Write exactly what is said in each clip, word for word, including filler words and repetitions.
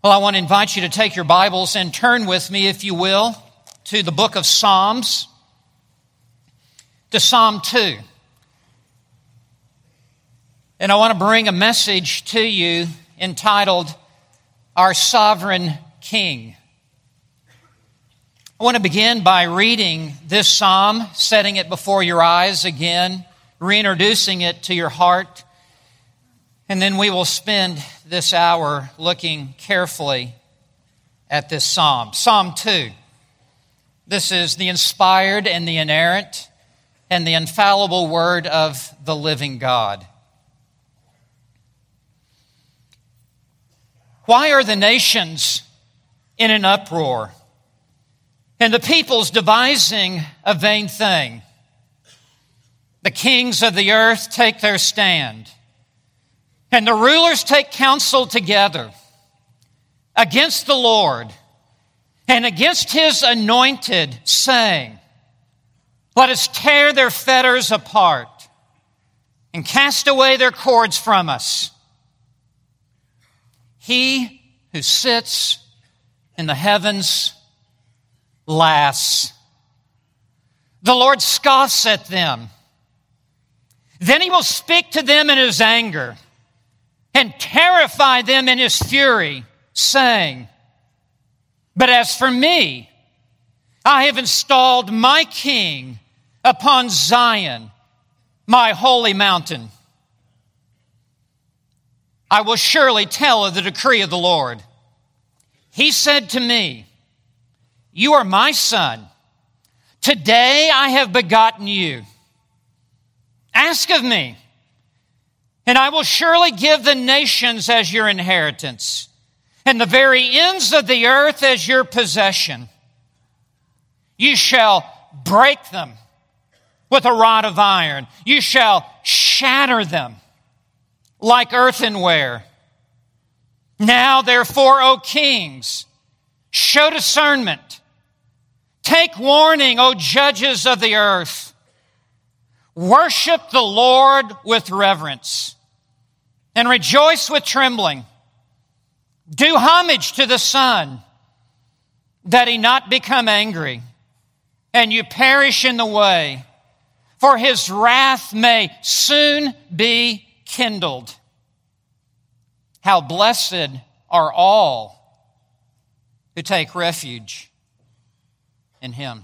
Well, I want to invite you to take your Bibles and turn with me, if you will, to the book of Psalms, to Psalm two. And I want to bring a message to you entitled, Our Sovereign King. I want to begin by reading this psalm, setting it before your eyes again, reintroducing it to your heart, and then we will spend this hour looking carefully at this psalm. Psalm two. This is the inspired and the inerrant and the infallible word of the living God. Why are the nations in an uproar, and the peoples devising a vain thing? The kings of the earth take their stand, and the rulers take counsel together against the Lord and against his anointed, saying, Let us tear their fetters apart and cast away their cords from us. He who sits in the heavens laughs. The Lord scoffs at them. Then he will speak to them in his anger and terrify them in his fury, saying, But as for me, I have installed my king upon Zion, my holy mountain. I will surely tell of the decree of the Lord. He said to me, You are my son. Today I have begotten you. Ask of me, and I will surely give the nations as your inheritance, and the very ends of the earth as your possession. You shall break them with a rod of iron. You shall shatter them like earthenware. Now, therefore, O kings, show discernment. Take warning, O judges of the earth. Worship the Lord with reverence and rejoice with trembling. Do homage to the Son, that he not become angry, and you perish in the way, for his wrath may soon be kindled. How blessed are all who take refuge in him.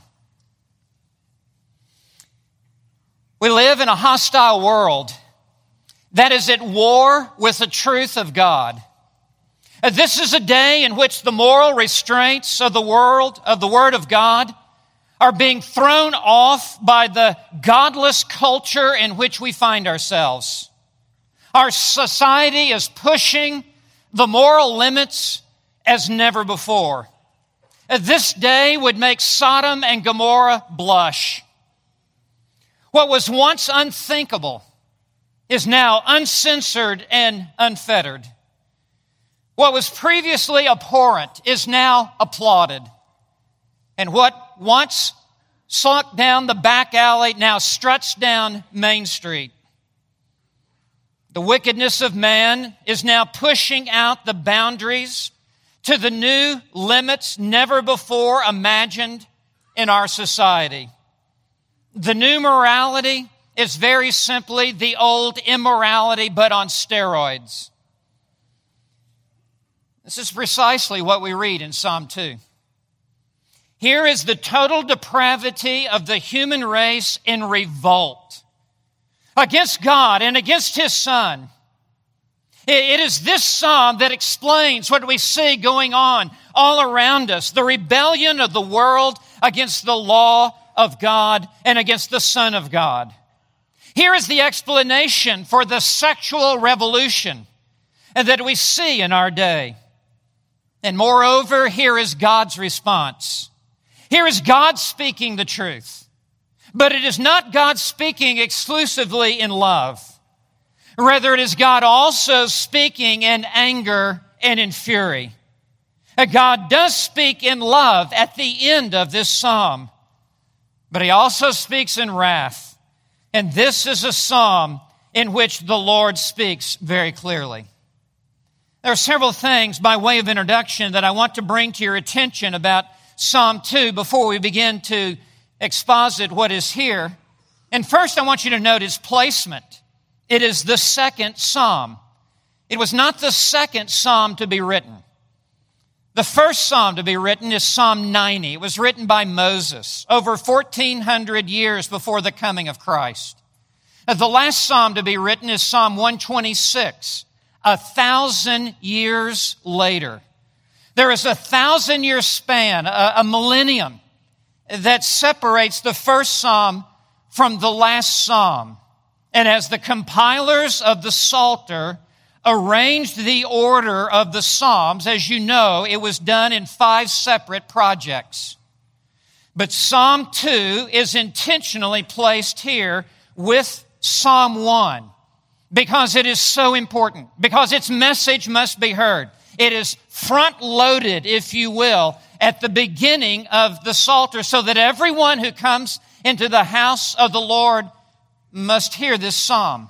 We live in a hostile world that is at war with the truth of God. This is a day in which the moral restraints of the world, of the Word of God, are being thrown off by the godless culture in which we find ourselves. Our society is pushing the moral limits as never before. This day would make Sodom and Gomorrah blush. What was once unthinkable is now uncensored and unfettered. What was previously abhorrent is now applauded. And what once slunk down the back alley now struts down Main Street. The wickedness of man is now pushing out the boundaries to the new limits never before imagined in our society. The new morality is very simply the old immorality, but on steroids. This is precisely what we read in Psalm two. Here is the total depravity of the human race in revolt against God and against his Son. It is this psalm that explains what we see going on all around us, the rebellion of the world against the law of God and against the Son of God. Here is the explanation for the sexual revolution that we see in our day. And moreover, here is God's response. Here is God speaking the truth. But it is not God speaking exclusively in love. Rather, it is God also speaking in anger and in fury. God does speak in love at the end of this psalm, but he also speaks in wrath. And this is a psalm in which the Lord speaks very clearly. There are several things by way of introduction that I want to bring to your attention about Psalm two before we begin to exposit what is here. And first, I want you to note its placement. It is the second psalm. It was not the second psalm to be written. The first psalm to be written is Psalm ninety. It was written by Moses over fourteen hundred years before the coming of Christ. The last psalm to be written is Psalm one twenty-six, a thousand years later. There is a thousand-year span, a, a millennium, that separates the first psalm from the last psalm. And as the compilers of the Psalter arranged the order of the psalms, as you know, it was done in five separate projects. But Psalm two is intentionally placed here with Psalm one because it is so important, because its message must be heard. It is front-loaded, if you will, at the beginning of the Psalter so that everyone who comes into the house of the Lord must hear this psalm.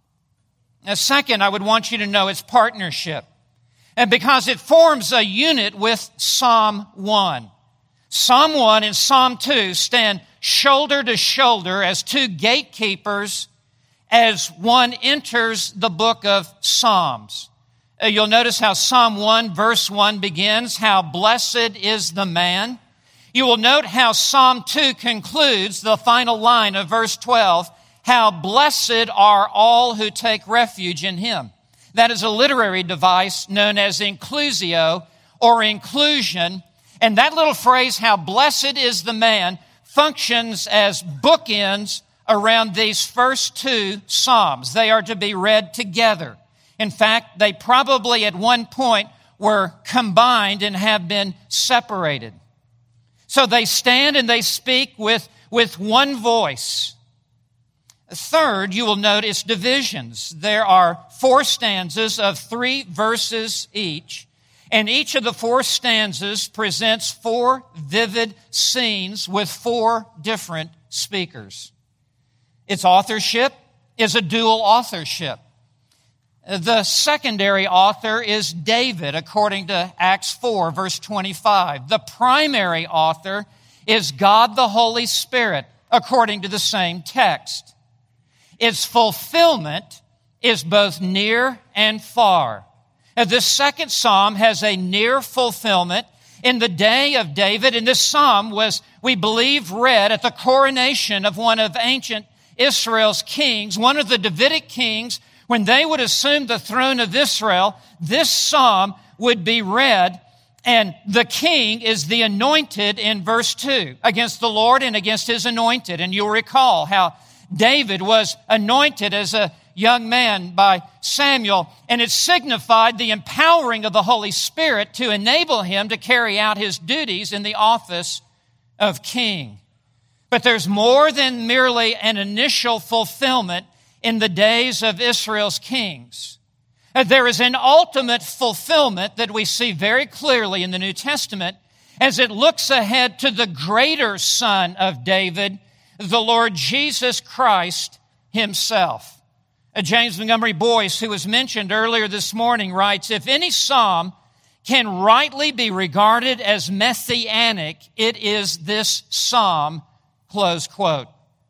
Now, second, I would want you to know its partnership, and because it forms a unit with Psalm one. Psalm one and Psalm two stand shoulder to shoulder as two gatekeepers as one enters the book of Psalms. Uh, you'll notice how Psalm one verse one begins, how blessed is the man. You will note how Psalm two concludes, the final line of verse twelve, how blessed are all who take refuge in him. That is a literary device known as inclusio or inclusion. And that little phrase, how blessed is the man, functions as bookends around these first two psalms. They are to be read together. In fact, they probably at one point were combined and have been separated. So they stand and they speak with, with one voice. Third, you will note its divisions. There are four stanzas of three verses each, and each of the four stanzas presents four vivid scenes with four different speakers. Its authorship is a dual authorship. The secondary author is David, according to Acts four, verse twenty-five. The primary author is God the Holy Spirit, according to the same text. Its fulfillment is both near and far. Now, this second psalm has a near fulfillment in the day of David, and this psalm was, we believe, read at the coronation of one of ancient Israel's kings, one of the Davidic kings. When they would assume the throne of Israel, this psalm would be read, and the king is the anointed in verse two, against the Lord and against his anointed. And you'll recall how David was anointed as a young man by Samuel, and it signified the empowering of the Holy Spirit to enable him to carry out his duties in the office of king. But there's more than merely an initial fulfillment in the days of Israel's kings. There is an ultimate fulfillment that we see very clearly in the New Testament as it looks ahead to the greater Son of David, the Lord Jesus Christ himself. James Montgomery Boyce, who was mentioned earlier this morning, writes, if any psalm can rightly be regarded as messianic, it is this psalm, close quote.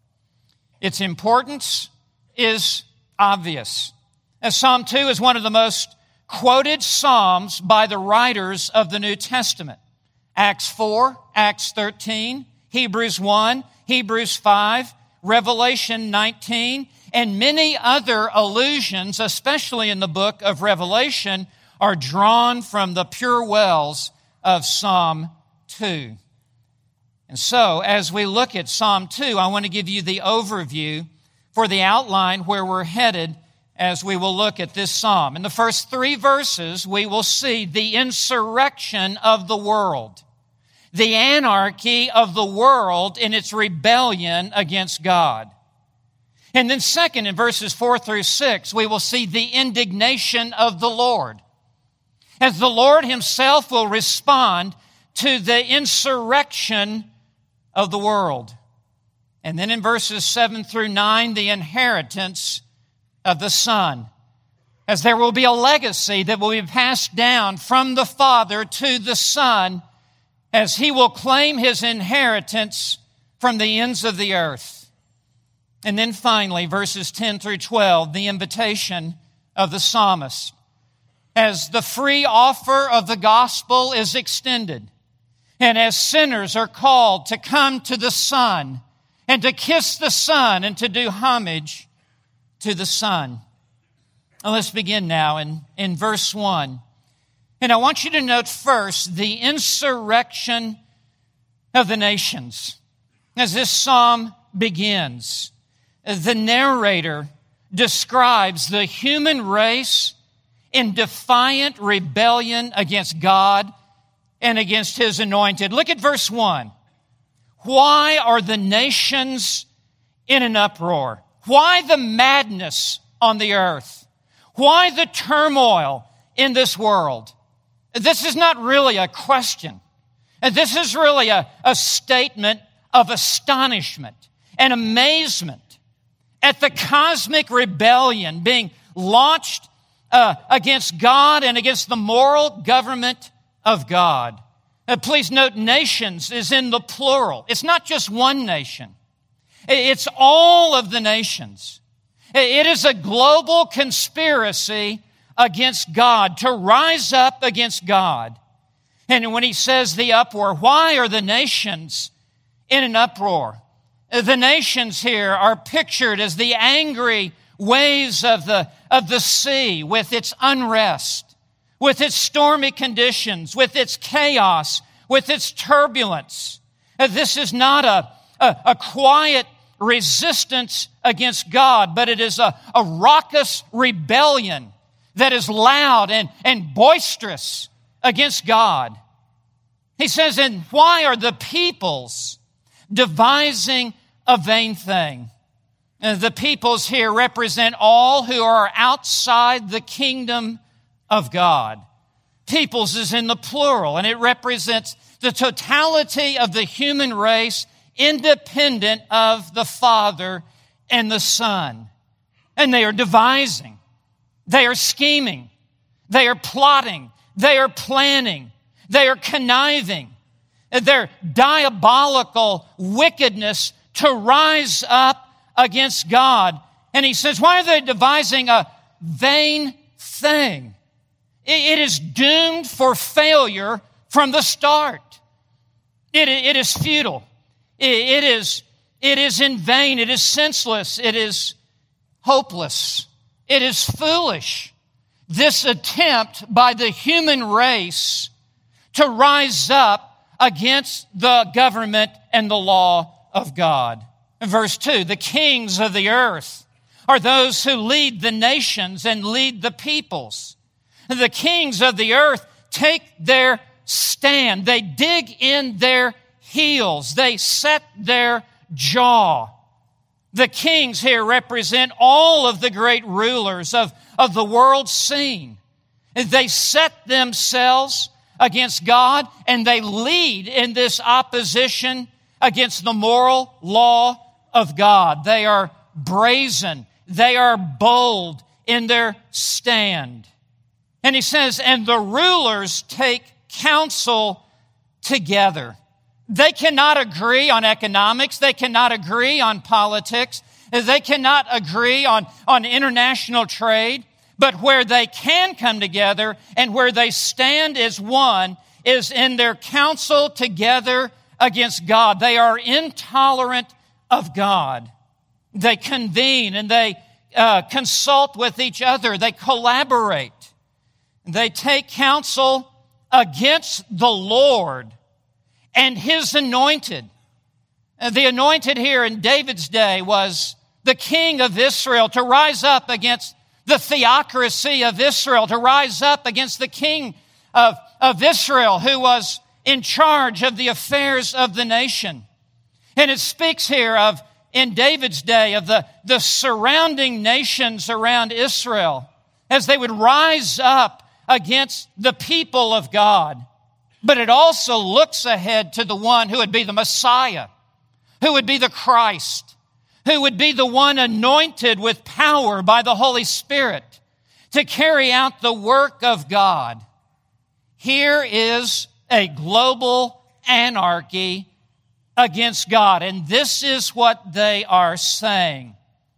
Its importance is obvious. As Psalm two is one of the most quoted psalms by the writers of the New Testament. Acts four, Acts thirteen, Hebrews one, Hebrews five, Revelation nineteen, and many other allusions, especially in the book of Revelation, are drawn from the pure wells of Psalm two. And so, as we look at Psalm two, I want to give you the overview for the outline where we're headed as we will look at this psalm. In the first three verses, we will see the insurrection of the world, the anarchy of the world in its rebellion against God. And then second, in verses four through six, we will see the indignation of the Lord, as the Lord himself will respond to the insurrection of the world. And then in verses seven through nine, the inheritance of the Son. as there will be a legacy that will be passed down from the Father to the Son, as he will claim his inheritance from the ends of the earth. And then finally, verses ten through twelve, the invitation of the psalmist. As the free offer of the gospel is extended, and as sinners are called to come to the Son, and to kiss the Son, and to do homage to the Son. Now let's begin now in, in verse one. And I want you to note first the insurrection of the nations. As this psalm begins, the narrator describes the human race in defiant rebellion against God and against his anointed. Look at verse one. Why are the nations in an uproar? Why the madness on the earth? Why the turmoil in this world? This is not really a question. This is really a, a statement of astonishment and amazement at the cosmic rebellion being launched uh, against God and against the moral government of God. Uh, please note, nations is in the plural. It's not just one nation. It's all of the nations. It is a global conspiracy against God, to rise up against God. And when he says the uproar, why are the nations in an uproar? The nations here are pictured as the angry waves of the, of the sea with its unrest, with its stormy conditions, with its chaos, with its turbulence. This is not a, a, a quiet resistance against God, but it is a, a raucous rebellion that is loud and, and boisterous against God. He says, and why are the peoples devising a vain thing? And the peoples here represent all who are outside the kingdom of God. Peoples is in the plural, and it represents the totality of the human race, independent of the Father and the Son. And they are devising. They are scheming. They are plotting. They are planning. They are conniving. Their diabolical wickedness to rise up against God. And he says, why are they devising a vain thing? It is doomed for failure from the start. It, it is futile. It, it is, it is in vain. It is senseless. It is hopeless. It is foolish. This attempt by the human race to rise up against the government and the law of God. In verse two, the kings of the earth are those who lead the nations and lead the peoples. The kings of the earth take their stand. They dig in their heels. They set their jaw. The kings here represent all of the great rulers of, of the world scene. They set themselves against God, and they lead in this opposition against the moral law of God. They are brazen. They are bold in their stand. And he says, and the rulers take counsel together. They cannot agree on economics. They cannot agree on politics. They cannot agree on, on international trade. But where they can come together and where they stand as one is in their counsel together against God. They are intolerant of God. They convene and they uh, consult with each other. They collaborate. They take counsel against the Lord and His anointed. The anointed here in David's day was the king of Israel, to rise up against the theocracy of Israel, to rise up against the king of, of Israel who was in charge of the affairs of the nation. And it speaks here of, in David's day, of the, the surrounding nations around Israel as they would rise up against the people of God. But it also looks ahead to the one who would be the Messiah, who would be the Christ, who would be the one anointed with power by the Holy Spirit to carry out the work of God. Here is a global anarchy against God. And this is what they are saying.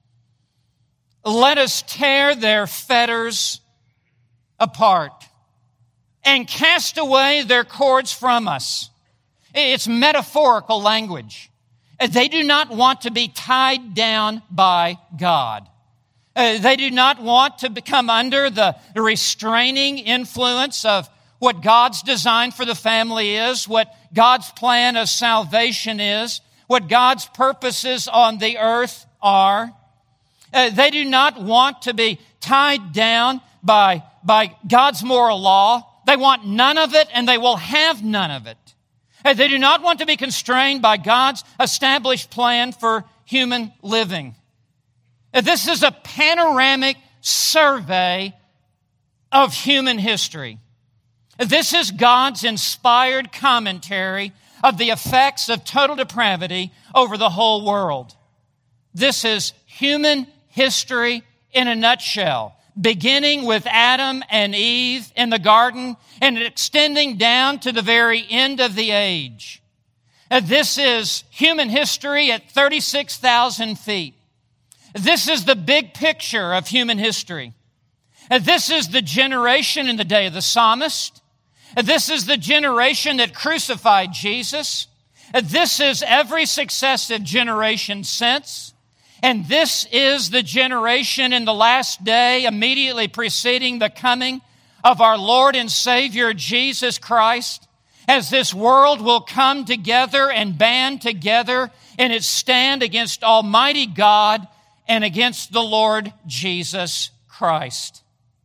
Let us tear their fetters apart and cast away their cords from us. It's metaphorical language. They do not want to be tied down by God. Uh, they do not want to become under the restraining influence of what God's design for the family is, what God's plan of salvation is, what God's purposes on the earth are. Uh, they do not want to be tied down by, by God's moral law. They want none of it, and they will have none of it. Uh, they do not want to be constrained by God's established plan for human living. Uh, this is a panoramic survey of human history. This is God's inspired commentary of the effects of total depravity over the whole world. This is human history in a nutshell, beginning with Adam and Eve in the garden and extending down to the very end of the age. This is human history at thirty-six thousand feet. This is the big picture of human history. This is the generation in the day of the psalmist. This is the generation that crucified Jesus. This is every successive generation since. And this is the generation in the last day immediately preceding the coming of our Lord and Savior Jesus Christ, as this world will come together and band together in its stand against Almighty God and against the Lord Jesus Christ.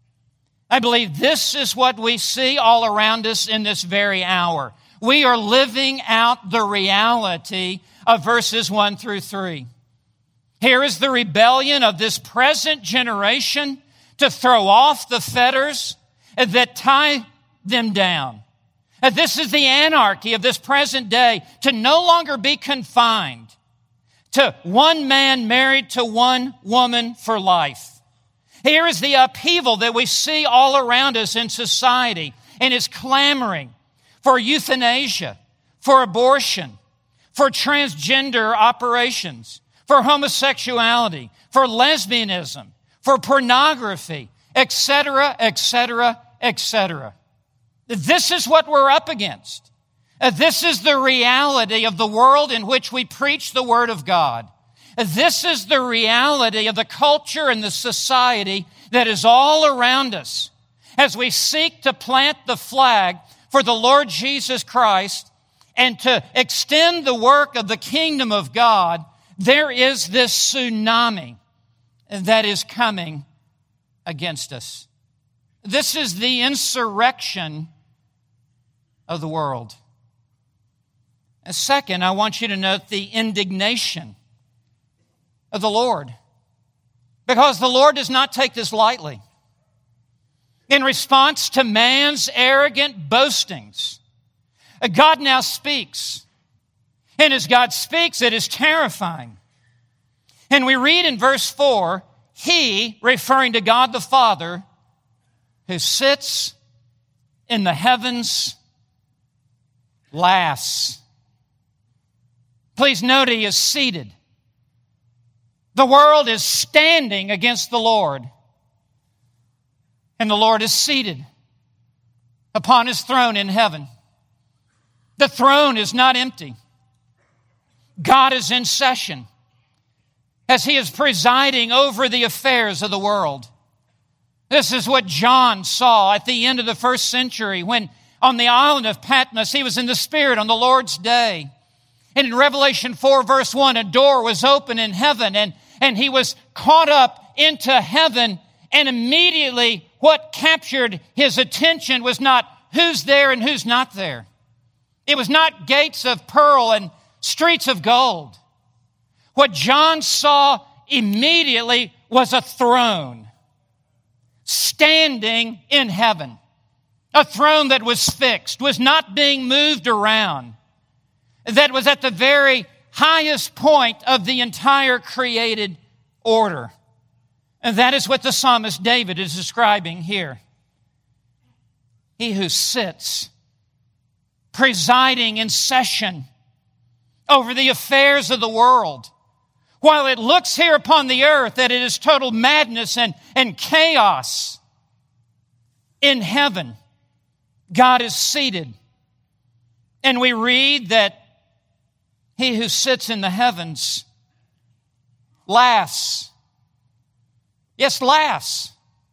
I believe this is what we see all around us in this very hour. We are living out the reality of verses one through three. Here is the rebellion of this present generation to throw off the fetters that tie them down. This is the anarchy of this present day, to no longer be confined to one man married to one woman for life. Here is the upheaval that we see all around us in society, and is clamoring for euthanasia, for abortion, for transgender operations, for homosexuality, for lesbianism, for pornography, et cetera, et cetera, et cetera. This is what we're up against. This is the reality of the world in which we preach the Word of God. This is the reality of the culture and the society that is all around us. As we seek to plant the flag for the Lord Jesus Christ and to extend the work of the kingdom of God, there is this tsunami that is coming against us. This is the insurrection of the world. And second, I want you to note the indignation of the Lord, because the Lord does not take this lightly. In response to man's arrogant boastings, God now speaks. And as God speaks, it is terrifying. And we read in verse four, He, referring to God the Father, who sits in the heavens, laughs. Please note He is seated. The world is standing against the Lord, and the Lord is seated upon His throne in heaven. The throne is not empty. God is in session as He is presiding over the affairs of the world. This is what John saw at the end of the first century when on the island of Patmos he was in the Spirit on the Lord's day. And in Revelation four verse one, a door was open in heaven, and And he was caught up into heaven, and immediately what captured his attention was not who's there and who's not there. It was not gates of pearl and streets of gold. What John saw immediately was a throne standing in heaven. A throne that was fixed, was not being moved around, that was at the very highest point of the entire created order. And that is what the psalmist David is describing here. He who sits, presiding in session over the affairs of the world, while it looks here upon the earth that it is total madness and, and chaos, in heaven, God is seated. And we read that he who sits in the heavens laughs. Yes, laughs.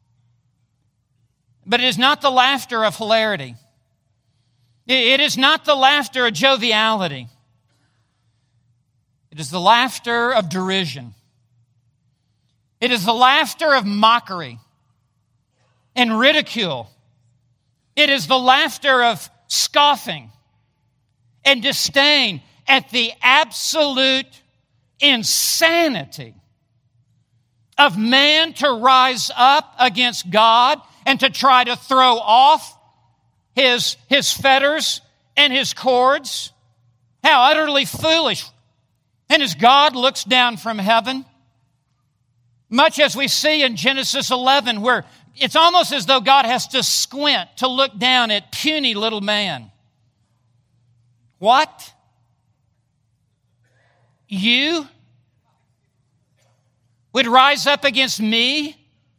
But it is not the laughter of hilarity. It is not the laughter of joviality. It is the laughter of derision. It is the laughter of mockery and ridicule. It is the laughter of scoffing and disdain at the absolute insanity of man to rise up against God and to try to throw off his, his fetters and his cords. How utterly foolish. And as God looks down from heaven, much as we see in Genesis eleven, where it's almost as though God has to squint to look down at puny little man. What? You would rise up against me?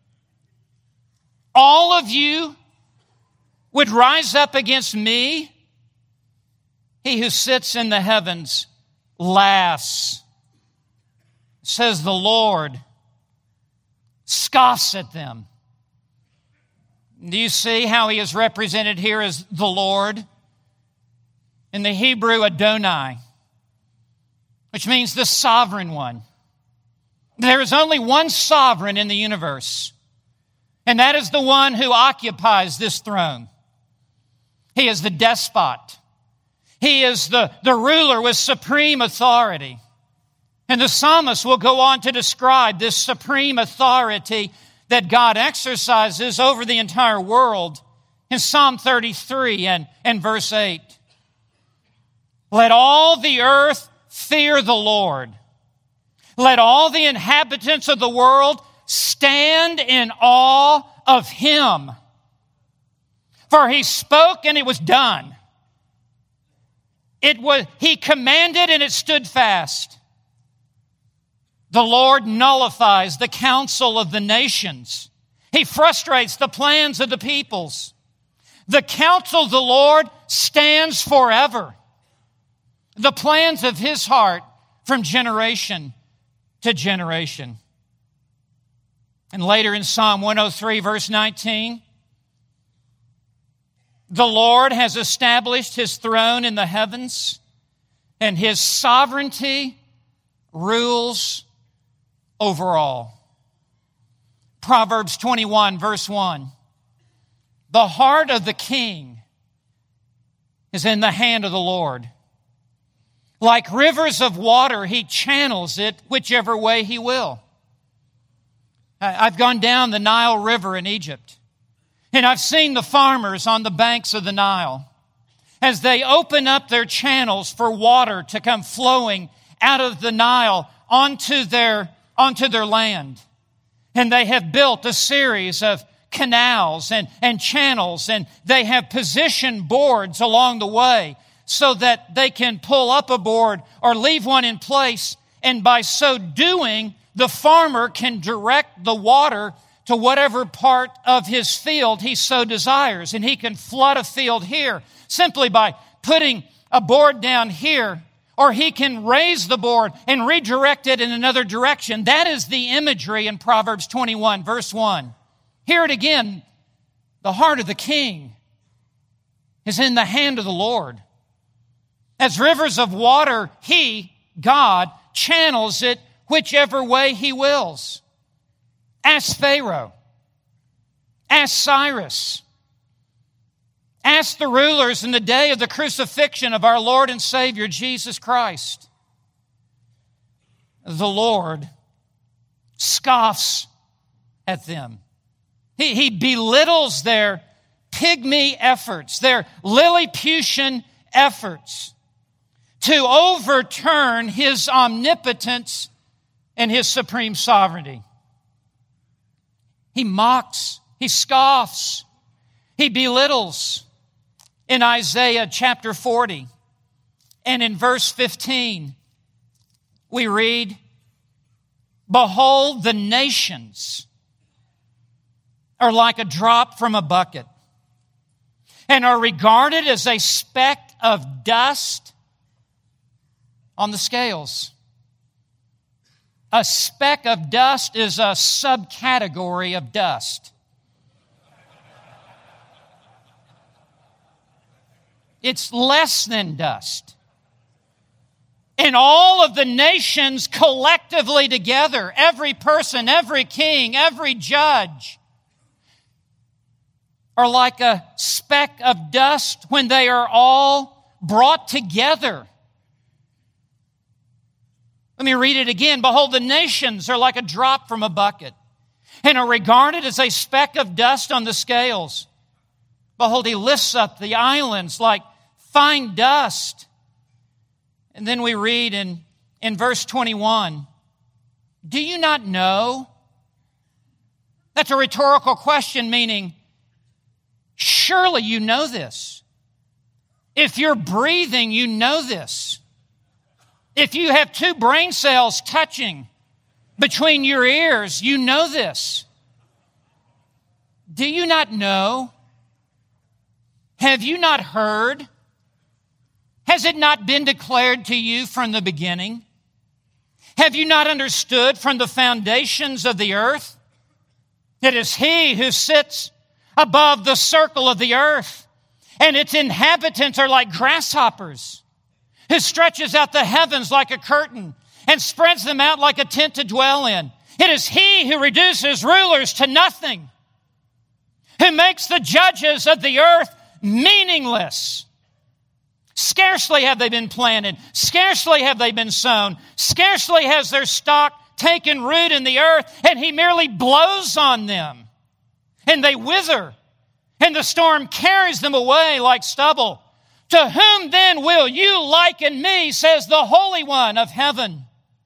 All of you would rise up against me? He who sits in the heavens laughs. Says the Lord scoffs at them. Do you see how he is represented here as the Lord? In the Hebrew, Adonai, which means the sovereign one. There is only one sovereign in the universe, and that is the one who occupies this throne. He is the despot. He is the, the ruler with supreme authority. And the psalmist will go on to describe this supreme authority that God exercises over the entire world in Psalm thirty-three and, and verse eight. Let all the earth fear the Lord. Let all the inhabitants of the world stand in awe of him. For he spoke and it was done. It was, he commanded and it stood fast. The Lord nullifies the counsel of the nations. He frustrates the plans of the peoples. The counsel of the Lord stands forever. The plans of his heart from generation to generation. And later in Psalm one oh three, verse nineteen, the Lord has established his throne in the heavens, and his sovereignty rules over all. Proverbs twenty-one, verse one. The heart of the king is in the hand of the Lord. Like rivers of water, he channels it whichever way he will. I've gone down the Nile River in Egypt, and I've seen the farmers on the banks of the Nile as they open up their channels for water to come flowing out of the Nile onto their, onto their land. And they have built a series of canals and, and channels, and they have positioned boards along the way so that they can pull up a board or leave one in place. And by so doing, the farmer can direct the water to whatever part of his field he so desires. And he can flood a field here simply by putting a board down here, or he can raise the board and redirect it in another direction. That is the imagery in Proverbs twenty-one, verse one. Hear it again. The heart of the king is in the hand of the Lord. As rivers of water, he, God, channels it whichever way he wills. Ask Pharaoh. Ask Cyrus. Ask the rulers in the day of the crucifixion of our Lord and Savior, Jesus Christ. The Lord scoffs at them. He, he belittles their pygmy efforts, their Lilliputian efforts to overturn his omnipotence and his supreme sovereignty. He mocks. He scoffs. He belittles. In Isaiah chapter forty and in verse fifteen, we read, "Behold, the nations are like a drop from a bucket and are regarded as a speck of dust on the scales." A speck of dust is a subcategory of dust. It's less than dust. And all of the nations collectively together, every person, every king, every judge, are like a speck of dust when they are all brought together. Let me read it again. "Behold, the nations are like a drop from a bucket and are regarded as a speck of dust on the scales. Behold, he lifts up the islands like fine dust." And then we read in, in verse twenty-one, "Do you not know?" That's a rhetorical question, meaning, surely you know this. If you're breathing, you know this. If you have two brain cells touching between your ears, you know this. Do you not know? Have you not heard? Has it not been declared to you from the beginning? Have you not understood from the foundations of the earth? It is He who sits above the circle of the earth, and its inhabitants are like grasshoppers, who stretches out the heavens like a curtain and spreads them out like a tent to dwell in. It is He who reduces rulers to nothing, who makes the judges of the earth meaningless. Scarcely have they been planted. Scarcely have they been sown. Scarcely has their stock taken root in the earth, and He merely blows on them, and they wither, and the storm carries them away like stubble. To whom then will you liken me, says the Holy One of heaven?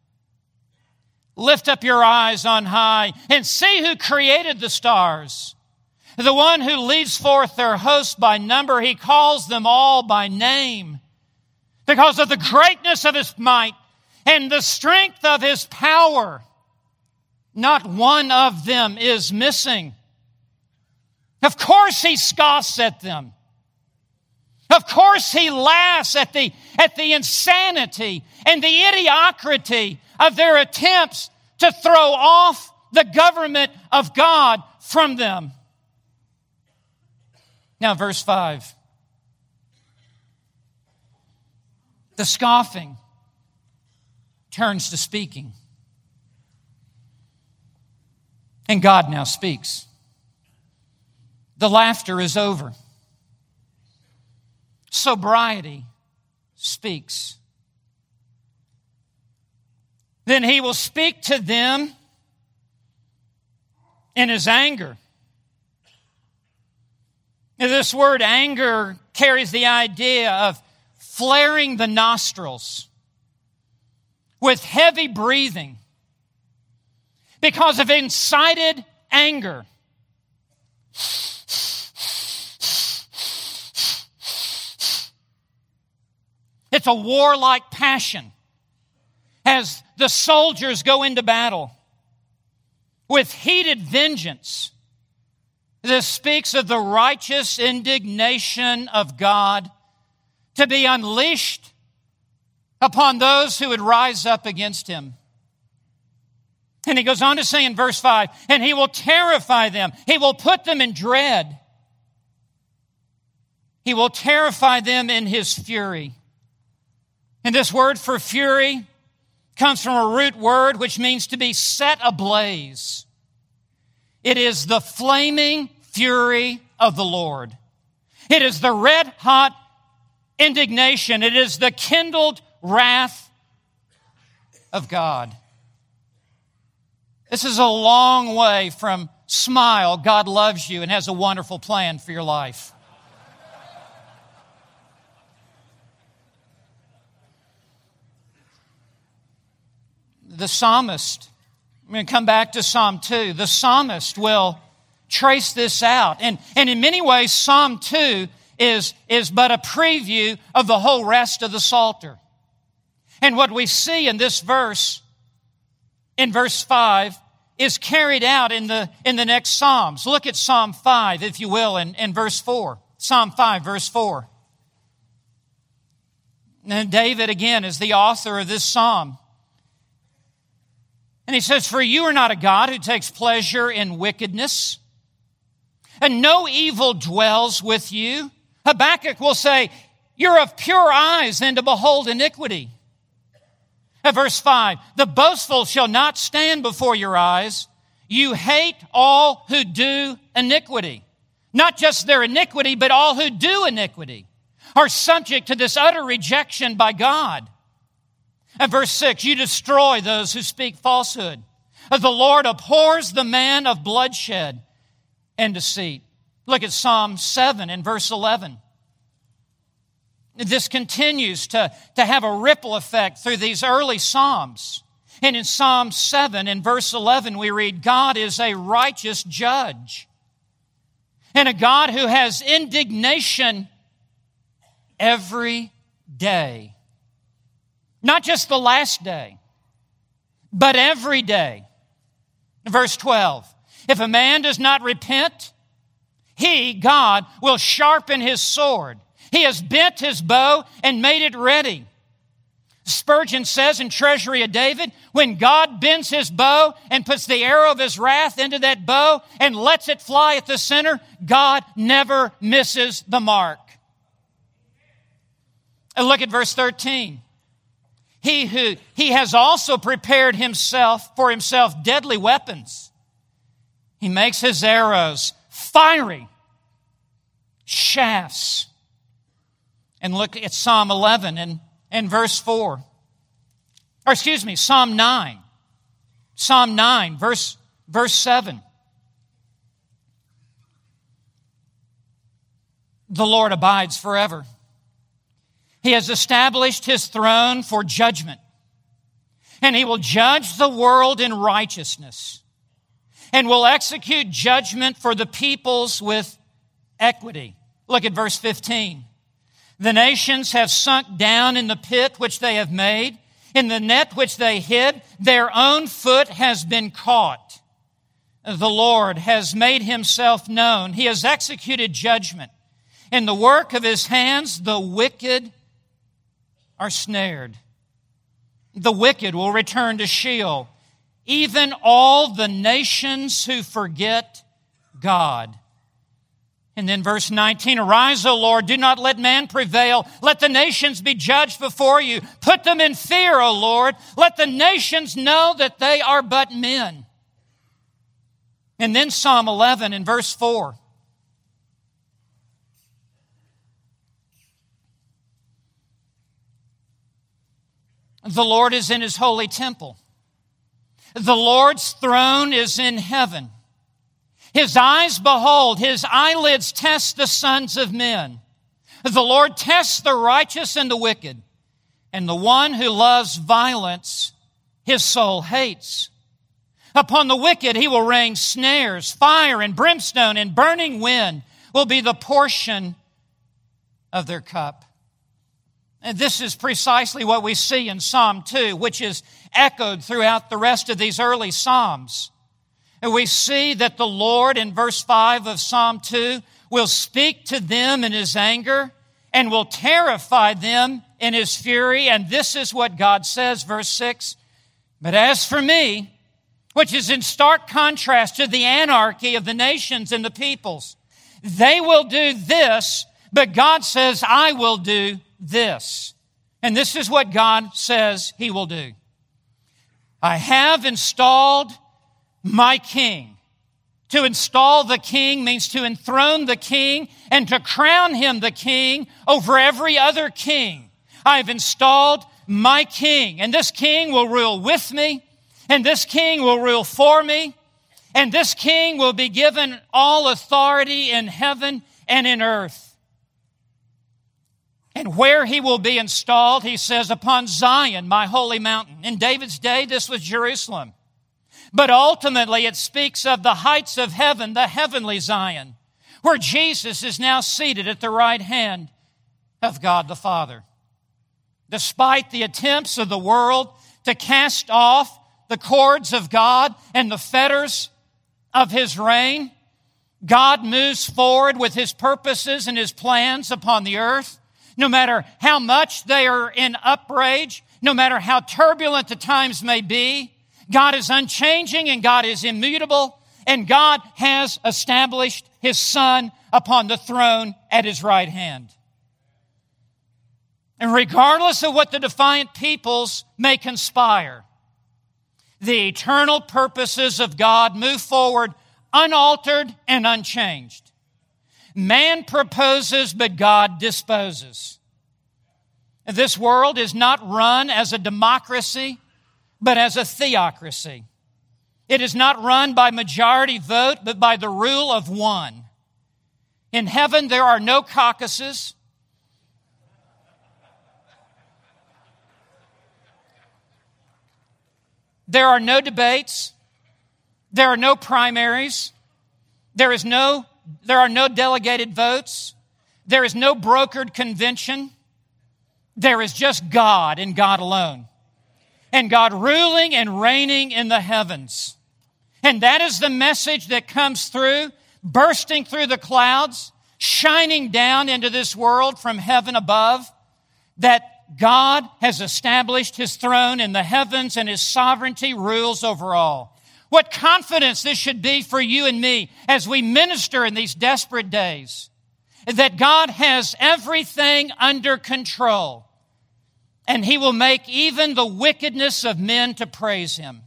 Lift up your eyes on high and see who created the stars. The one who leads forth their host by number, He calls them all by name. Because of the greatness of His might and the strength of His power, not one of them is missing. Of course He scoffs at them. Of course He laughs at the, at the insanity and the idiocracy of their attempts to throw off the government of God from them. Now, verse five. The scoffing turns to speaking. And God now speaks. The laughter is over. Sobriety speaks. Then He will speak to them in His anger. Now, this word anger carries the idea of flaring the nostrils with heavy breathing because of incited anger. It's a warlike passion as the soldiers go into battle with heated vengeance. This speaks of the righteous indignation of God to be unleashed upon those who would rise up against Him. And He goes on to say in verse five, and He will terrify them. He will put them in dread. He will terrify them in His fury. And this word for fury comes from a root word which means to be set ablaze. It is the flaming fury of the Lord. It is the red-hot indignation. It is the kindled wrath of God. This is a long way from smile, God loves you and has a wonderful plan for your life. The psalmist I'm going to come back to Psalm two. The psalmist will trace this out. And, and in many ways, Psalm two is, is but a preview of the whole rest of the Psalter. And what we see in this verse, in verse five, is carried out in the, in the next Psalms. Look at Psalm five, if you will, in, in verse four. Psalm five, verse four. And David, again, is the author of this psalm. And he says, "For you are not a God who takes pleasure in wickedness, and no evil dwells with you." Habakkuk will say, "You're of pure eyes than to behold iniquity." At verse five, "The boastful shall not stand before your eyes. You hate all who do iniquity." Not just their iniquity, but all who do iniquity are subject to this utter rejection by God. At verse six, "You destroy those who speak falsehood. The Lord abhors the man of bloodshed and deceit." Look at Psalm seven and verse eleven. This continues to, to have a ripple effect through these early Psalms. And in Psalm seven and verse eleven, we read, "God is a righteous judge, and a God who has indignation every day." Not just the last day, but every day. Verse twelve, "If a man does not repent, he, God, will sharpen his sword. He has bent his bow and made it ready." Spurgeon says in Treasury of David, when God bends his bow and puts the arrow of his wrath into that bow and lets it fly at the center, God never misses the mark. And look at verse thirteen. He who he has also prepared himself for himself deadly weapons. He makes his arrows fiery shafts. And look at Psalm eleven and, and verse four. Or excuse me, Psalm nine. Psalm nine, verse, verse seven. "The Lord abides forever. He has established his throne for judgment, and he will judge the world in righteousness, and will execute judgment for the peoples with equity." Look at verse fifteen. "The nations have sunk down in the pit which they have made, in the net which they hid. Their own foot has been caught. The Lord has made himself known. He has executed judgment. In the work of his hands, the wicked are snared. The wicked will return to Sheol, even all the nations who forget God." And then verse nineteen, "Arise, O Lord, do not let man prevail. Let the nations be judged before you. Put them in fear, O Lord. Let the nations know that they are but men." And then Psalm eleven and verse four. "The Lord is in his holy temple. The Lord's throne is in heaven. His eyes behold, his eyelids test the sons of men. The Lord tests the righteous and the wicked, and the one who loves violence, his soul hates. Upon the wicked he will rain snares, fire and brimstone and burning wind will be the portion of their cup." And this is precisely what we see in Psalm two, which is echoed throughout the rest of these early Psalms. And we see that the Lord, in verse five of Psalm two, will speak to them in his anger and will terrify them in his fury. And this is what God says, verse six, "But as for me," which is in stark contrast to the anarchy of the nations and the peoples, "they will do this, but God says, I will do this." And this is what God says he will do. "I have installed my king." To install the king means to enthrone the king and to crown him the king over every other king. "I have installed my king, and this king will rule with me, and this king will rule for me, and this king will be given all authority in heaven and in earth." And where he will be installed, he says, "Upon Zion, my holy mountain." In David's day, this was Jerusalem. But ultimately it speaks of the heights of heaven, the heavenly Zion, where Jesus is now seated at the right hand of God the Father. Despite the attempts of the world to cast off the cords of God and the fetters of His reign, God moves forward with His purposes and His plans upon the earth. No matter how much they are in uprage, no matter how turbulent the times may be, God is unchanging and God is immutable, and God has established His Son upon the throne at His right hand. And regardless of what the defiant peoples may conspire, the eternal purposes of God move forward unaltered and unchanged. Man proposes, but God disposes. This world is not run as a democracy, but as a theocracy. It is not run by majority vote, but by the rule of one. In heaven, there are no caucuses. There are no debates. There are no primaries. There is no, there are no delegated votes. There is no brokered convention. There is just God and God alone. And God ruling and reigning in the heavens. And that is the message that comes through, bursting through the clouds, shining down into this world from heaven above, that God has established His throne in the heavens and His sovereignty rules over all. What confidence this should be for you and me as we minister in these desperate days, that God has everything under control, and He will make even the wickedness of men to praise Him.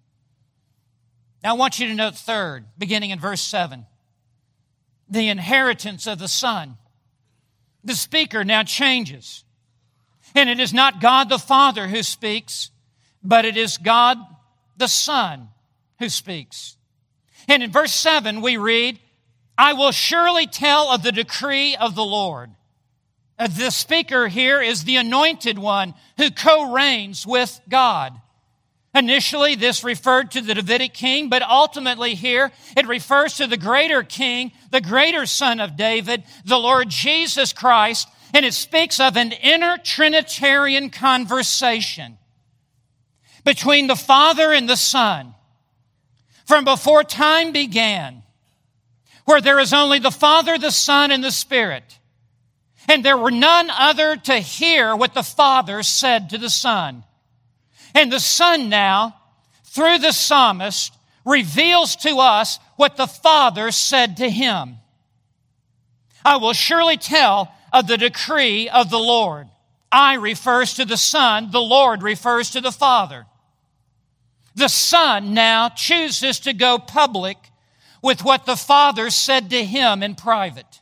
Now I want you to note third, beginning in verse seven, the inheritance of the Son. The speaker now changes. And it is not God the Father who speaks, but it is God the Son who speaks. And in verse seven we read, I will surely tell of the decree of the Lord. Uh, the speaker here is the anointed one who co-reigns with God. Initially, this referred to the Davidic king, but ultimately here it refers to the greater king, the greater son of David, the Lord Jesus Christ, and it speaks of an inner Trinitarian conversation between the Father and the Son from before time began, where there is only the Father, the Son, and the Spirit. And there were none other to hear what the Father said to the Son. And the Son now, through the psalmist, reveals to us what the Father said to Him. I will surely tell of the decree of the Lord. I refers to the Son, the Lord refers to the Father. The Son now chooses to go public with what the Father said to Him in private.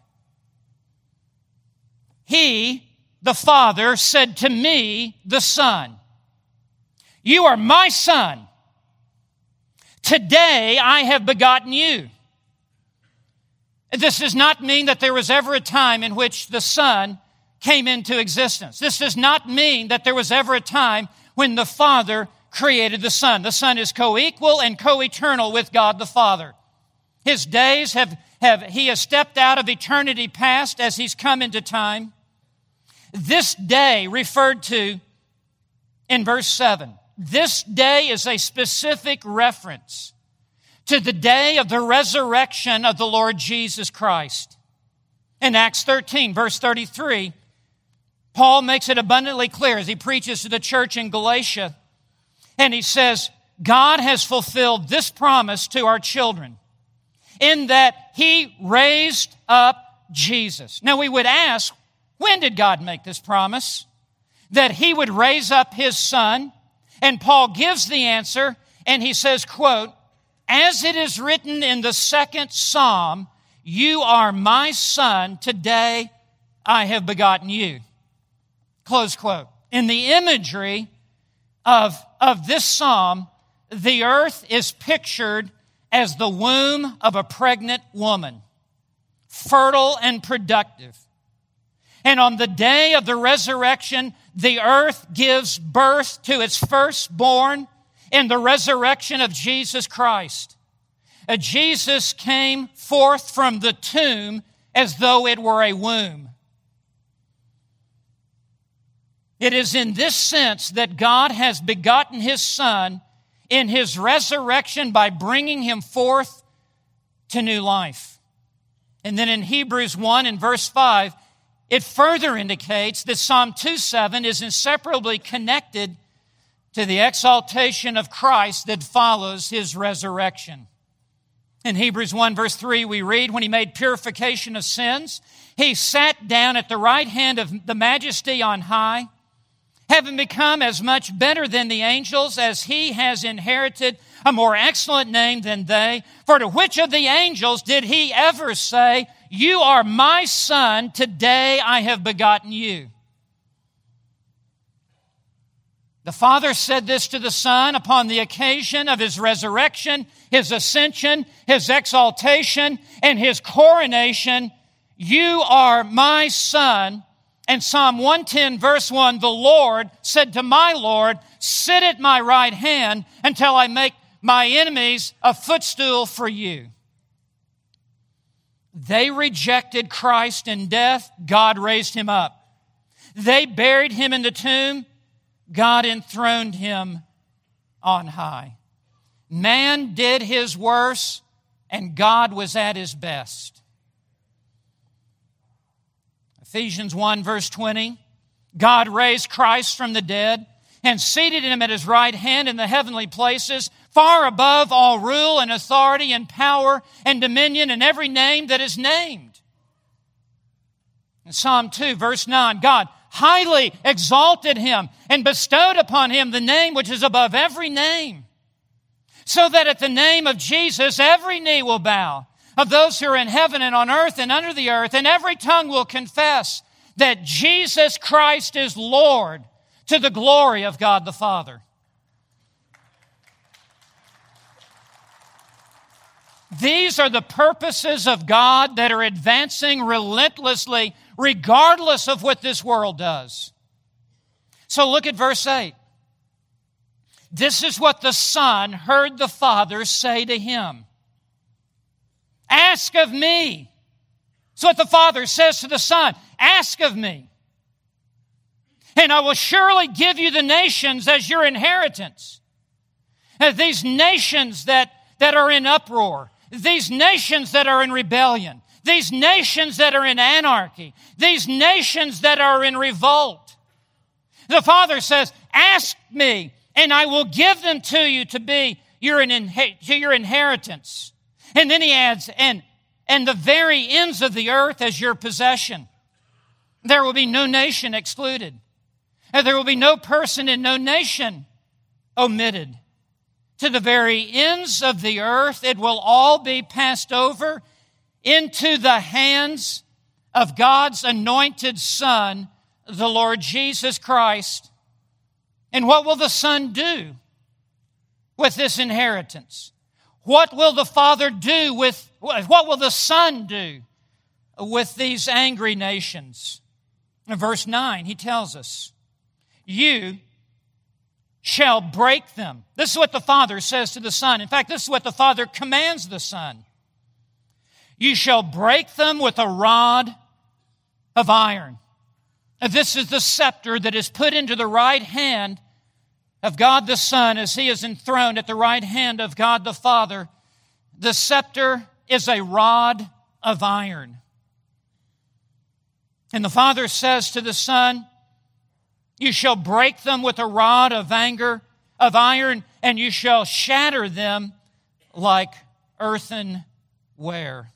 He, the Father, said to me, the Son, you are my Son. Today I have begotten you. This does not mean that there was ever a time in which the Son came into existence. This does not mean that there was ever a time when the Father created the Son. The Son is co-equal and co-eternal with God the Father. His days have, have, He has stepped out of eternity past as He's come into time. This day referred to in verse seven. This day is a specific reference to the day of the resurrection of the Lord Jesus Christ. In Acts thirteen, verse thirty-three, Paul makes it abundantly clear as he preaches to the church in Galatia, and he says, God has fulfilled this promise to our children in that He raised up Jesus. Now we would ask, when did God make this promise? That He would raise up His Son, and Paul gives the answer, and he says, quote, as it is written in the second psalm, you are my Son, today I have begotten you. Close quote. In the imagery of, of this psalm, the earth is pictured as the womb of a pregnant woman, fertile and productive. And on the day of the resurrection, the earth gives birth to its firstborn in the resurrection of Jesus Christ. Uh, Jesus came forth from the tomb as though it were a womb. It is in this sense that God has begotten His Son in His resurrection by bringing Him forth to new life. And then in Hebrews one and verse five, it further indicates that Psalm two seven is inseparably connected to the exaltation of Christ that follows His resurrection. In Hebrews one verse three we read, when He made purification of sins, He sat down at the right hand of the Majesty on high, having become as much better than the angels as He has inherited a more excellent name than they. For to which of the angels did He ever say, you are my Son, today I have begotten you? The Father said this to the Son upon the occasion of His resurrection, His ascension, His exaltation, and His coronation. You are my Son. And Psalm one ten verse one, the Lord said to my Lord, sit at my right hand until I make my enemies a footstool for you. They rejected Christ in death. God raised Him up. They buried Him in the tomb. God enthroned Him on high. Man did his worst, and God was at His best. Ephesians one verse twenty, God raised Christ from the dead and seated Him at His right hand in the heavenly places, far above all rule and authority and power and dominion and every name that is named. In Psalm two verse nine, God highly exalted Him and bestowed upon Him the name which is above every name, so that at the name of Jesus every knee will bow, of those who are in heaven and on earth and under the earth, and every tongue will confess that Jesus Christ is Lord, to the glory of God the Father. These are the purposes of God that are advancing relentlessly, regardless of what this world does. So look at verse eight. This is what the Son heard the Father say to Him. Ask of me. That's what the Father says to the Son. Ask of me. And I will surely give you the nations as your inheritance. And these nations that, that are in uproar, these nations that are in rebellion, these nations that are in anarchy, these nations that are in revolt. The Father says, ask me, and I will give them to you to be your, to your inheritance. And then He adds, and, and the very ends of the earth as your possession. There will be no nation excluded. And there will be no person and no nation omitted. To the very ends of the earth, it will all be passed over into the hands of God's anointed Son, the Lord Jesus Christ. And what will the Son do with this inheritance? What will the Father do with, what will the Son do with these angry nations? In verse nine, He tells us, you shall break them. This is what the Father says to the Son. In fact, this is what the Father commands the Son. You shall break them with a rod of iron. And this is the scepter that is put into the right hand of God the Son as He is enthroned at the right hand of God the Father. The scepter is a rod of iron. And the Father says to the Son, you shall break them with a rod of anger, of iron, and you shall shatter them like earthenware.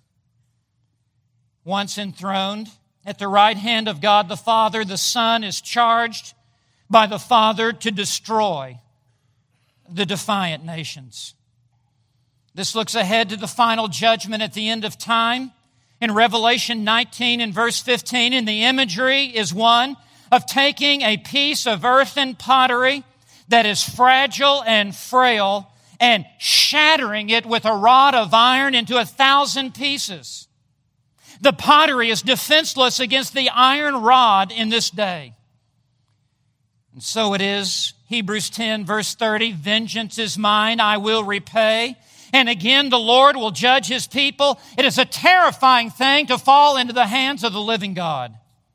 Once enthroned at the right hand of God the Father, the Son is charged by the Father to destroy the defiant nations. This looks ahead to the final judgment at the end of time. In Revelation nineteen and verse fifteen, and the imagery is one of taking a piece of earthen pottery that is fragile and frail and shattering it with a rod of iron into a thousand pieces. The pottery is defenseless against the iron rod in this day. And so it is, Hebrews ten, verse thirty, vengeance is mine, I will repay. And again, the Lord will judge His people. It is a terrifying thing to fall into the hands of the living God.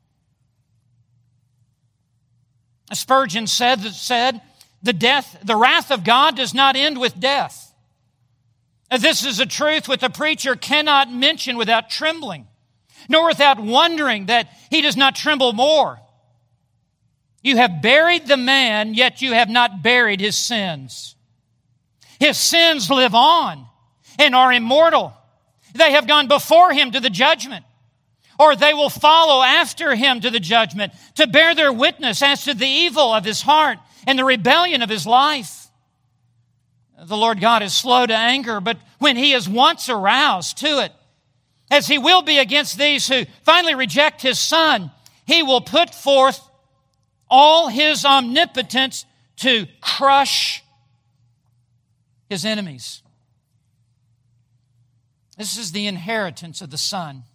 Spurgeon said, said the death, the wrath of God does not end with death. This is a truth which the preacher cannot mention without trembling, nor without wondering that he does not tremble more. You have buried the man, yet you have not buried his sins. His sins live on and are immortal. They have gone before him to the judgment, or they will follow after him to the judgment to bear their witness as to the evil of his heart and the rebellion of his life. The Lord God is slow to anger, but when He is once aroused to it, as He will be against these who finally reject His Son, He will put forth all His omnipotence to crush His enemies. This is the inheritance of the Son.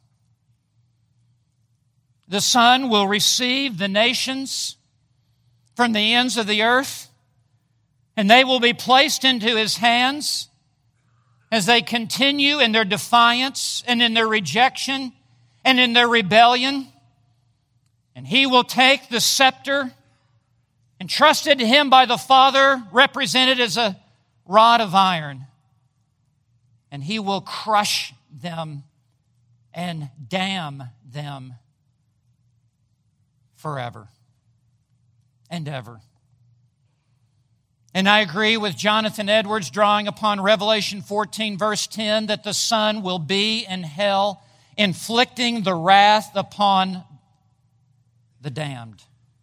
The Son will receive the nations from the ends of the earth, and they will be placed into His hands as they continue in their defiance and in their rejection and in their rebellion. And He will take the scepter entrusted to Him by the Father, represented as a rod of iron, and He will crush them and damn them forever and ever. And I agree with Jonathan Edwards, drawing upon Revelation fourteen, verse ten, that the Son will be in hell, inflicting the wrath upon the damned.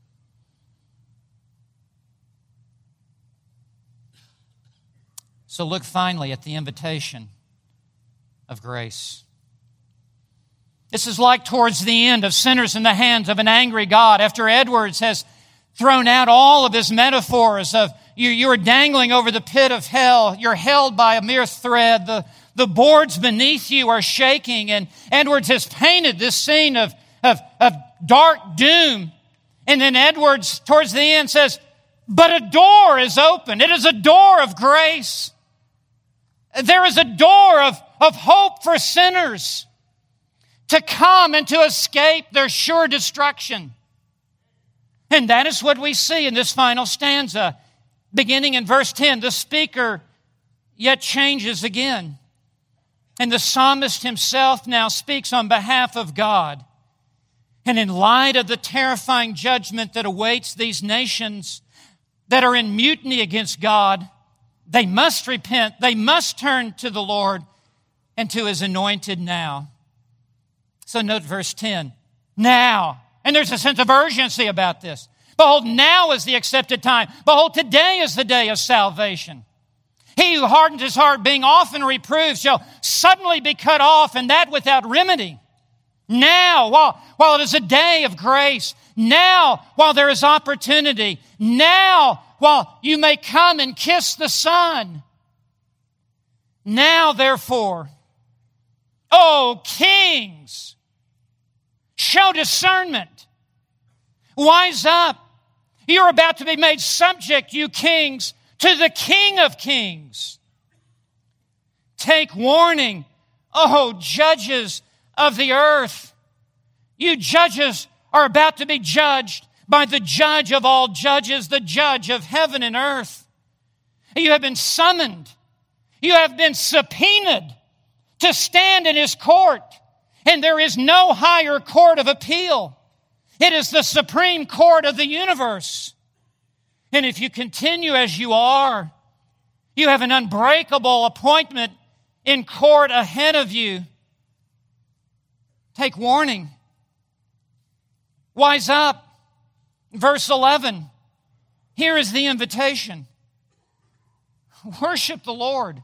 So look finally at the invitation of grace. This is like towards the end of Sinners in the Hands of an Angry God, after Edwards has thrown out all of his metaphors of you, you are dangling over the pit of hell. You're held by a mere thread. The, the boards beneath you are shaking. And Edwards has painted this scene of, of, of dark doom. And then Edwards, towards the end, says, but a door is open. It is a door of grace. There is a door of, of hope for sinners to come and to escape their sure destruction. And that is what we see in this final stanza. Beginning in verse ten, the speaker yet changes again. And the psalmist himself now speaks on behalf of God. And in light of the terrifying judgment that awaits these nations that are in mutiny against God, they must repent, they must turn to the Lord and to His anointed now. So note verse ten, now. And there's a sense of urgency about this. Behold, now is the accepted time. Behold, today is the day of salvation. He who hardens his heart, being often reproved, shall suddenly be cut off, and that without remedy. Now, while, while it is a day of grace, now, while there is opportunity, now, while you may come and kiss the Son. Now, therefore, O kings, show discernment. Wise up. You're about to be made subject, you kings, to the King of Kings. Take warning, O judges of the earth. You judges are about to be judged by the judge of all judges, the judge of heaven and earth. You have been summoned. You have been subpoenaed to stand in His court. And there is no higher court of appeal. It is the supreme court of the universe. And if you continue as you are, you have an unbreakable appointment in court ahead of you. Take warning. Wise up. Verse eleven. Here is the invitation. Worship the Lord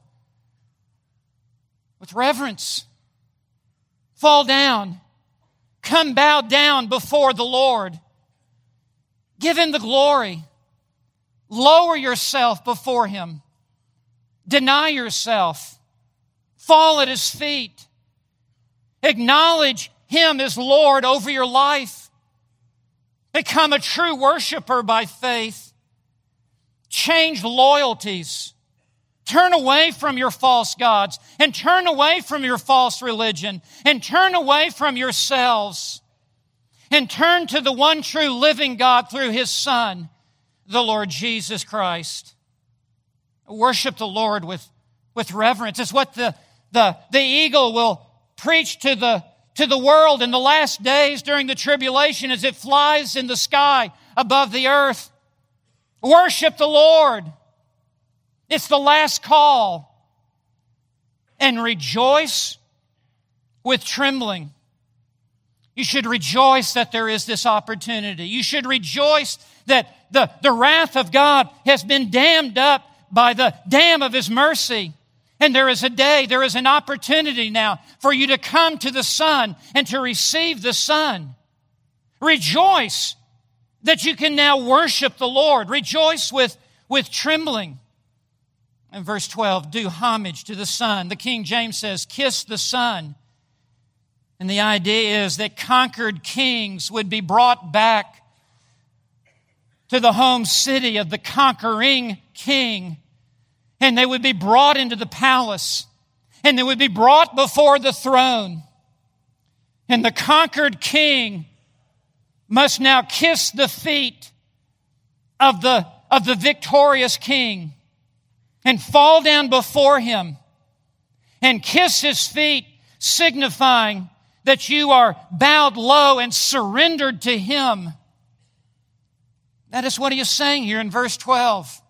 with reverence. Fall down. Come bow down before the Lord. Give Him the glory. Lower yourself before Him. Deny yourself. Fall at His feet. Acknowledge Him as Lord over your life. Become a true worshiper by faith. Change loyalties. Turn away from your false gods and turn away from your false religion and turn away from yourselves and turn to the one true living God through His Son, the Lord Jesus Christ. Worship the Lord with, with reverence. It's what the, the, the eagle will preach to the, to the world in the last days during the tribulation as it flies in the sky above the earth. Worship the Lord. It's the last call. And rejoice with trembling. You should rejoice that there is this opportunity. You should rejoice that the, the wrath of God has been dammed up by the dam of His mercy. And there is a day, there is an opportunity now for you to come to the Son and to receive the Son. Rejoice that you can now worship the Lord. Rejoice with, with trembling. In verse twelve, do homage to the Son. The King James says, kiss the Son. And the idea is that conquered kings would be brought back to the home city of the conquering king. And they would be brought into the palace. And they would be brought before the throne. And the conquered king must now kiss the feet of the, of the victorious king and fall down before him and kiss his feet, signifying that you are bowed low and surrendered to him. That is what he is saying here in verse twelve.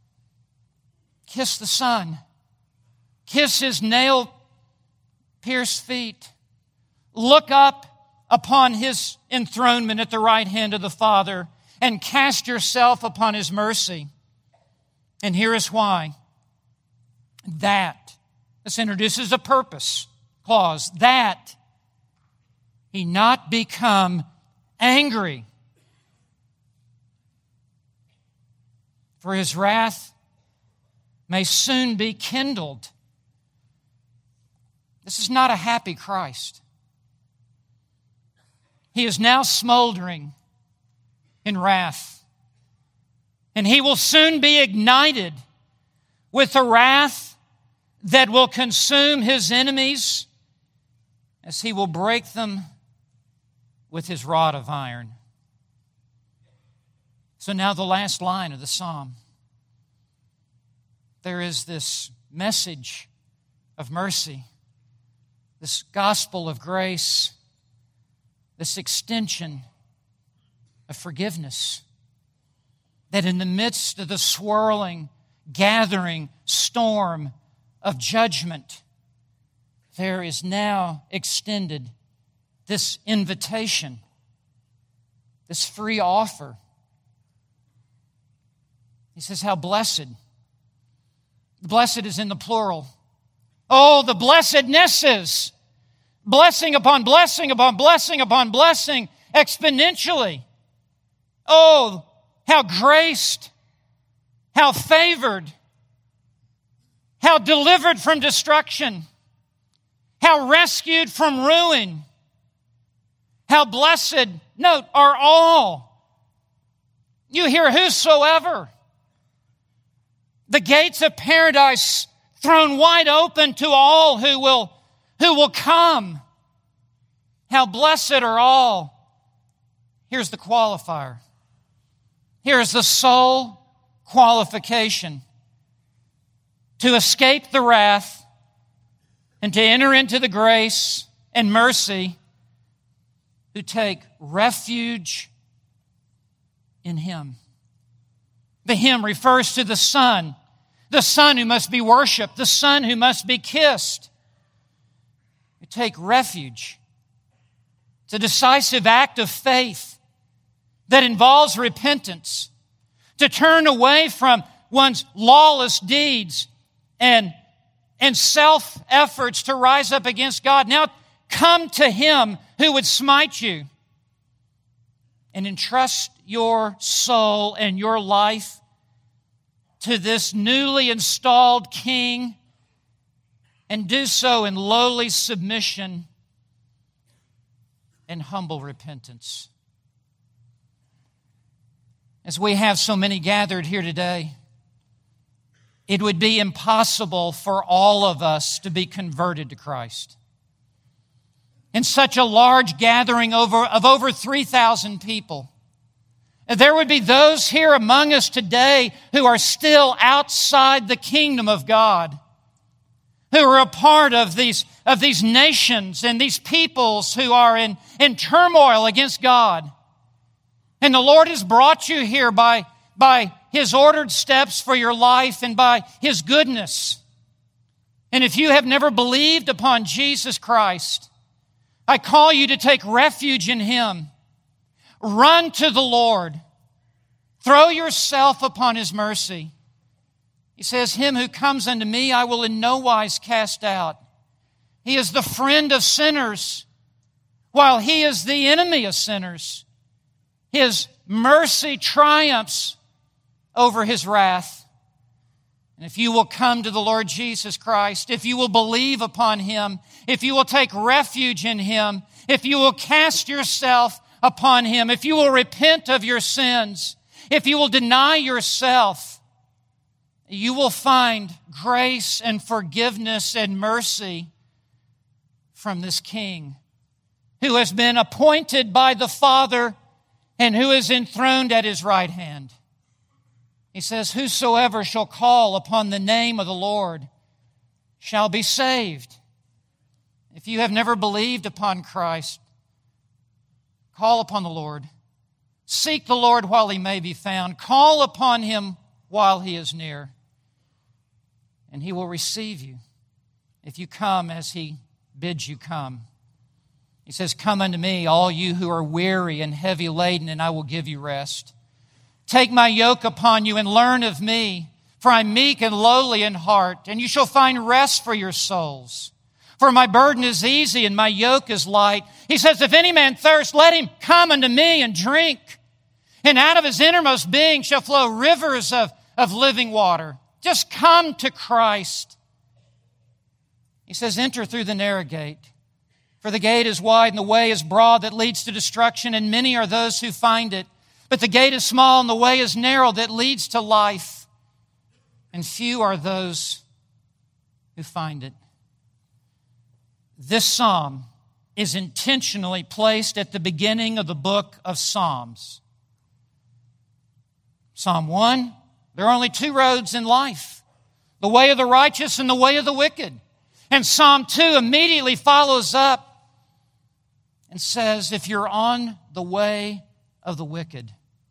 Kiss the Son. Kiss His nail-pierced feet. Look up upon His enthronement at the right hand of the Father and cast yourself upon His mercy. And here is why. That, this introduces a purpose clause, that He not become angry, for His wrath may soon be kindled. This is not a happy Christ. He is now smoldering in wrath. And He will soon be ignited with a wrath that will consume His enemies as He will break them with His rod of iron. So now the last line of the psalm. There is this message of mercy, this gospel of grace, this extension of forgiveness, that in the midst of the swirling, gathering storm of judgment, there is now extended this invitation, this free offer. He says, how blessed. Blessed is in the plural. Oh, the blessednesses. Blessing upon blessing upon blessing upon blessing exponentially. Oh, how graced, how favored, how delivered from destruction, how rescued from ruin, how blessed, note, are all. You hear whosoever. The gates of paradise thrown wide open to all who will, who will come. How blessed are all. Here's the qualifier. Here's the sole qualification. To escape the wrath and to enter into the grace and mercy who take refuge in Him. The hymn refers to the Son, the Son who must be worshiped, the Son who must be kissed. You take refuge. It's a decisive act of faith that involves repentance, to turn away from one's lawless deeds and, and self-efforts to rise up against God. Now come to Him who would smite you and entrust your soul and your life to this newly installed King, and do so in lowly submission and humble repentance. as we have so many gathered here today, it would be impossible for all of us to be converted to Christ. In such a large gathering over, of over three thousand people, there would be those here among us today who are still outside the kingdom of God, who are a part of these, of these nations and these peoples who are in, in turmoil against God. And the Lord has brought you here by, by His ordered steps for your life and by His goodness. And if you have never believed upon Jesus Christ, I call you to take refuge in Him. Run to the Lord. Throw yourself upon His mercy. He says, him who comes unto me, I will in no wise cast out. He is the friend of sinners, while He is the enemy of sinners. His mercy triumphs over His wrath. And if you will come to the Lord Jesus Christ, if you will believe upon Him, if you will take refuge in Him, if you will cast yourself upon Him, if you will repent of your sins, if you will deny yourself, you will find grace and forgiveness and mercy from this King who has been appointed by the Father and who is enthroned at His right hand. He says, whosoever shall call upon the name of the Lord shall be saved. If you have never believed upon Christ, call upon the Lord. Seek the Lord while He may be found. Call upon Him while He is near. And He will receive you if you come as He bids you come. He says, come unto me, all you who are weary and heavy laden, and I will give you rest. Take my yoke upon you and learn of me, for I am meek and lowly in heart, and you shall find rest for your souls. For my burden is easy and my yoke is light. He says, if any man thirst, let him come unto me and drink. And out of his innermost being shall flow rivers of, of living water. Just come to Christ. He says, enter through the narrow gate. For the gate is wide and the way is broad that leads to destruction, and many are those who find it. But the gate is small and the way is narrow that leads to life, and few are those who find it. This psalm is intentionally placed at the beginning of the book of Psalms. Psalm one, there are only two roads in life, the way of the righteous and the way of the wicked. And Psalm two immediately follows up and says, if you're on the way of the wicked,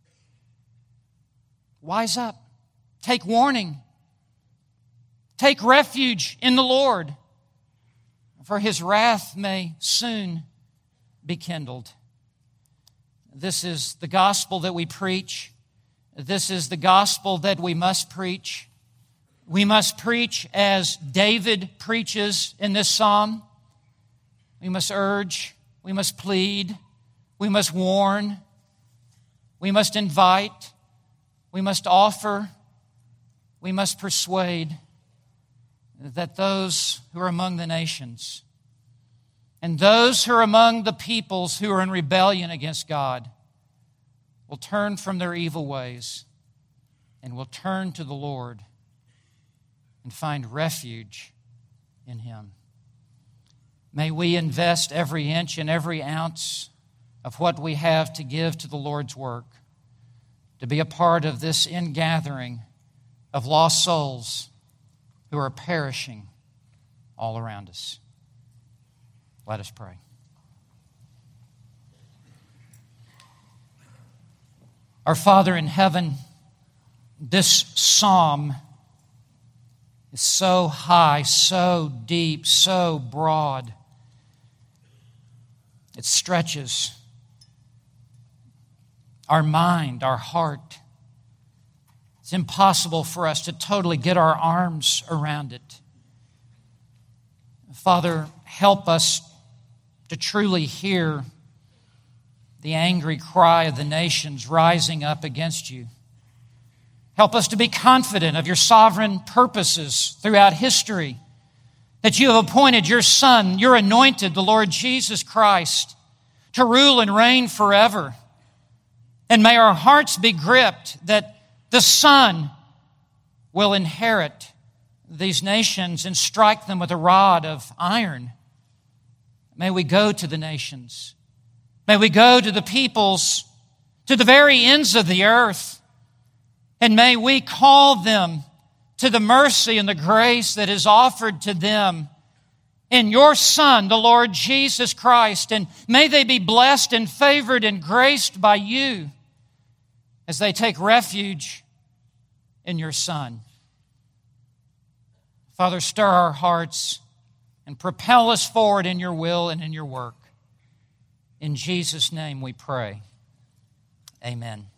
wise up, take warning, take refuge in the Lord, for His wrath may soon be kindled. This is the gospel that we preach. This is the gospel that we must preach. We must preach as David preaches in this psalm. We must urge, we must plead, we must warn, we must invite, we must offer, we must persuade that those who are among the nations and those who are among the peoples who are in rebellion against God will turn from their evil ways and will turn to the Lord and find refuge in Him. May we invest every inch and every ounce of what we have to give to the Lord's work, to be a part of this ingathering of lost souls who are perishing all around us. Let us pray. Our Father in heaven, this psalm is so high, so deep, so broad. It stretches our mind, our heart. It's impossible for us to totally get our arms around it. Father, help us to truly hear the angry cry of the nations rising up against you. Help us to be confident of your sovereign purposes throughout history, that you have appointed your Son, your anointed, the Lord Jesus Christ, to rule and reign forever. And may our hearts be gripped that the Son will inherit these nations and strike them with a rod of iron. May we go to the nations. May we go to the peoples, to the very ends of the earth. And may we call them to the mercy and the grace that is offered to them in your Son, the Lord Jesus Christ. And may they be blessed and favored and graced by you as they take refuge in your Son. Father, stir our hearts and propel us forward in your will and in your work. In Jesus' name we pray. Amen.